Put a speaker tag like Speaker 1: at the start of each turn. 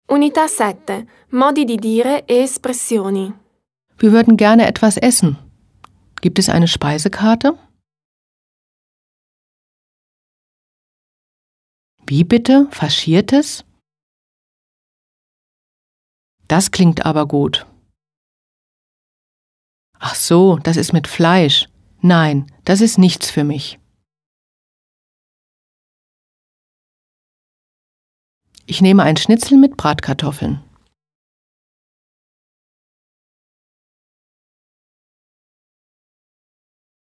Speaker 1: Unità 7. Modi di dire e espressioni.
Speaker 2: Wir würden gerne etwas essen. Gibt es eine Speisekarte? Wie bitte? Faschiertes? Das klingt aber gut. Ach so, das ist mit Fleisch. Nein, das ist nichts für mich. Ich nehme ein Schnitzel mit Bratkartoffeln.